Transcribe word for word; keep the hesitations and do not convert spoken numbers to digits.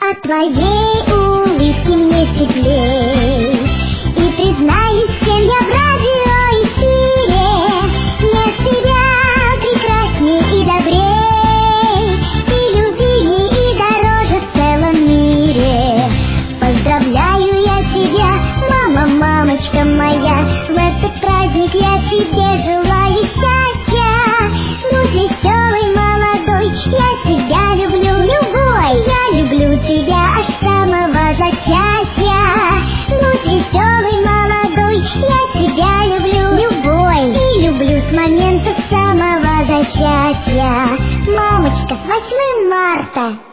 От твоей улыбки мне светлей, и признаюсь всем я в радиоэфире, нет тебя прекрасней и добрей, и любимей, и дороже в целом мире. Поздравляю я тебя, мама, мамочка моя, в этот праздник я тебе желаю счастья. Будь веселый, молодой, я тебя люблю, любой, я люблю тебя аж с самого зачатия. Будь веселый, молодой, я тебя люблю, любой, и люблю с момента самого зачатия. Мамочка, с восьмым марта!